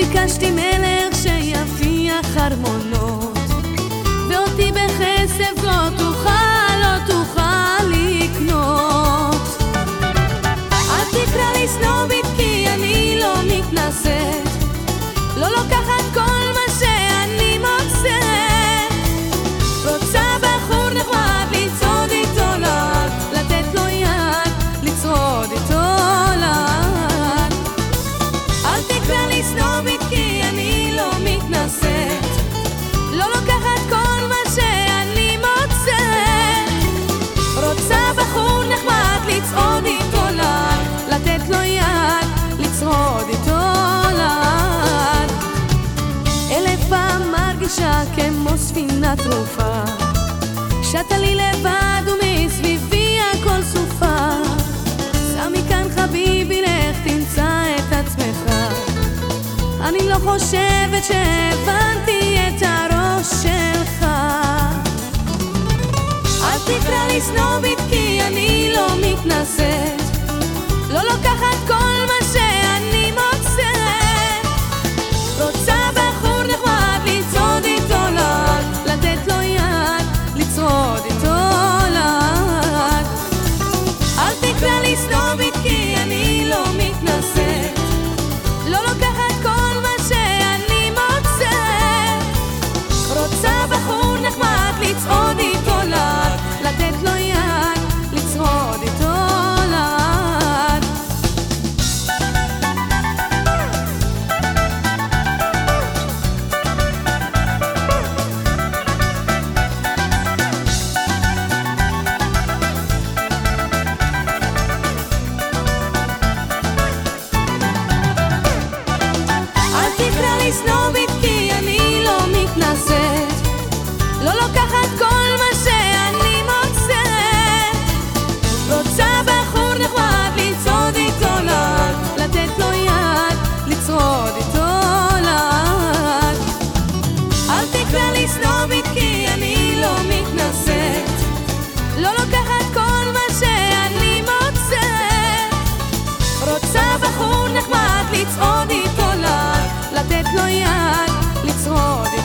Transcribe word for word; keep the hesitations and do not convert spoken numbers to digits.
ביקשתי מלך שיפיח ארמונות, ואותי בכסף לא תוכל, לא תוכל לקנות. אל תקרא לי סנובית כי אני לא מתנשאת, לא לוקחת כל מה שאני מוצאת. רוצה בחור נחמד לצעוד איתו לאט, לתת לו יד, לצעוד איתו לאט. אל תקרא לי סנובית כי אני לא מתנשאת, לא לוקחת כל מה שאני מוצאת. רוצה בחור נחמד לצעוד איתו לאט, לתת לו יד, לצעוד איתו לאט. אלף פעם מרגישה כמו ספינה טרופה, שתה לי לבד ומסביבי הכל סופה. שמי כאן חביבי, לך תמצא את עצמך. אני לא חושבת שהבנתי את הראש שלך. אל תקרא לי סנובית כי אני לא מתנשאת, לא לוקחת כל מה שאני מוצאת. רוצה בחור נחמד לצעוד איתו לאט, לתת לו יד, לצעוד איתו לאט. אל תקרא לי סנובית כי אני לא מתנשאת, לא לוקחת כל מה שאני מוצאת. רוצה בחור נחמד לצעוד איתו לאט, לתת לו יד, לצעוד איתו לאט. אל תקרא לי סנובית כי אני לא מתנשאת, לא לוקחת כל מה שאני מוצאת. רוצה בחור נחמד לצעוד איתו לאט, לתת לו יד, לצעוד איתו לאט. אל תקרא לי סנובית כי אני לא מתנשאת, לא לוקחת כל מה שאני מוצאת. רוצה בחור נחמד לצעוד איתו לאט, לתת לו יד, לצעוד